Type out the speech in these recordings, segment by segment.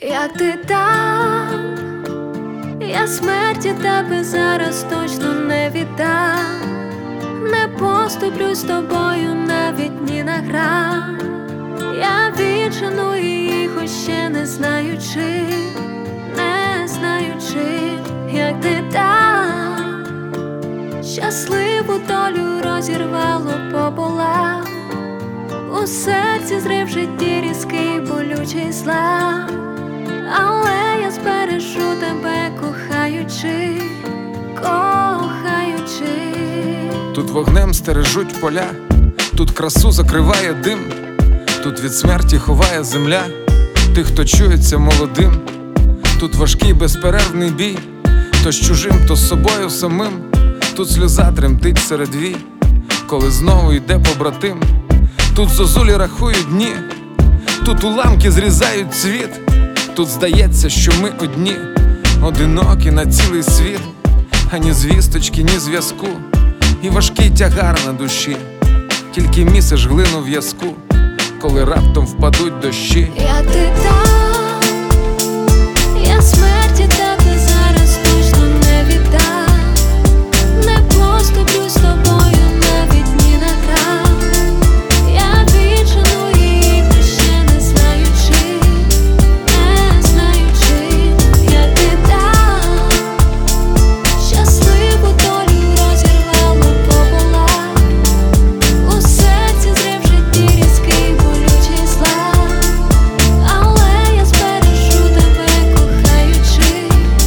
Як ти там, я смерті тебе зараз точно не віддам. Не поступлю з тобою навіть ні на грам. Я віджену її, хоч ще не знаючи, як ти там. Щасливу долю розірвало пополам. У серці зрив житті різкий, болючий злам. Але я збережу тебе, кохаючи. Тут вогнем стережуть поля, тут красу закриває дим, тут від смерті ховає земля тих, хто чується молодим. Тут важкий безперервний бій, то з чужим, то з собою самим. Тут сльоза тремтить серед вій, коли знову йде побратим. Тут зозулі рахують дні, тут уламки зрізають цвіт. Тут здається, що ми одні, одинокі на цілий світ. Ані звісточки, ні зв'язку, і важкий тягар на душі. Тільки місиш глину в в'язку, коли раптом впадуть дощі. Як ти там, я смерті тебе зараз точно не віддам. Не поступлю з тобою навіть ні на грам. Я віджену її, хоч ще не знаючи, як ти там. Щасливу долю розірвало пополам. У серці зрив житті різкий, болючий злам. Але я збережу тебе, кохаючи.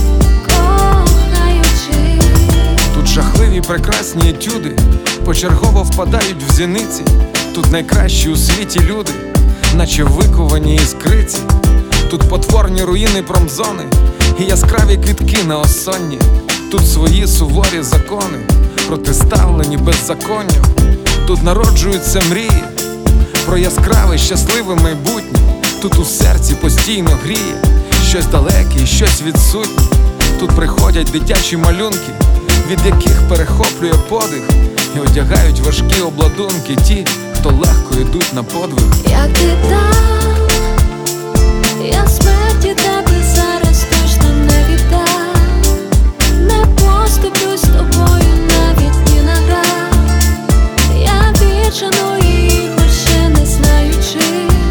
Тут жахливі прекрасні етюди почергово впадають в зіниці. Тут найкращі у світі люди, наче виковані іскриці. Тут потворні руїни промзони і яскраві квітки на осонні. Тут свої суворі закони, протиставлені беззаконням. Тут народжуються мрії про яскраве, щасливе майбутнє. Тут у серці постійно гріє щось далеке і щось відсутнє. Тут приходять дитячі малюнки, від яких перехоплює подих, і одягають важкі обладунки ті, хто легко йдуть на подвиг. Як ти там, я смерті тебе зараз точно не віддам. Не поступлю з тобою навіть ні на грам. Я віджену її, хоч ще не знаючи,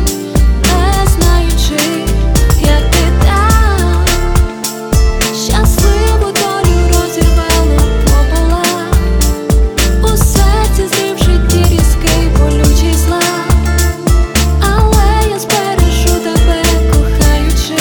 як ти там. Щасливу долю розірвало пополам. У серці зрив житті різкий, болючий злам. Але я збережу тебе, кохаючи.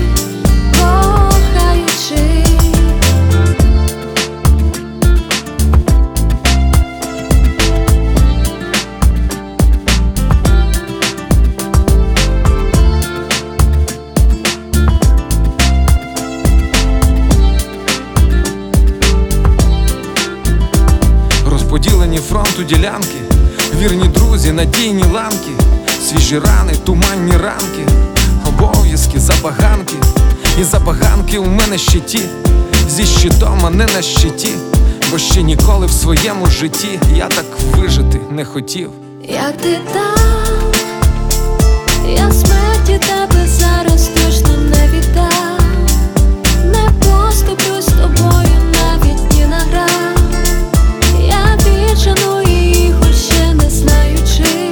Розподілені фронту ділянки, вірні друзі, надійні ланки, свіжі рани, туманні ранки, обов'язки, забаганки. І забаганки у мене ще ті, зі щитом, а не на щиті. Бо ще ніколи в своєму житті я так вижити не хотів. Як ти там, я смерті тебе зараз точно не віддам. Не поступлю з тобою навіть ні на грам. Я віджену її, хоч ще не знаючи,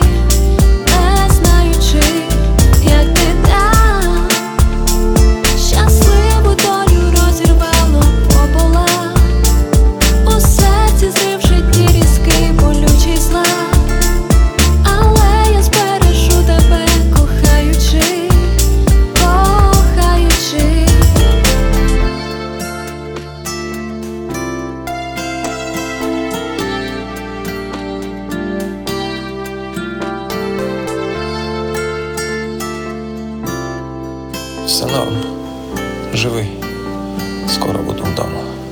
як ти там. Щасливу долю розірвало пополам. У серці зрив житті різкий, болючий злам. Але я збережу тебе, кохаючи. Все норм, живий, скоро буду вдома.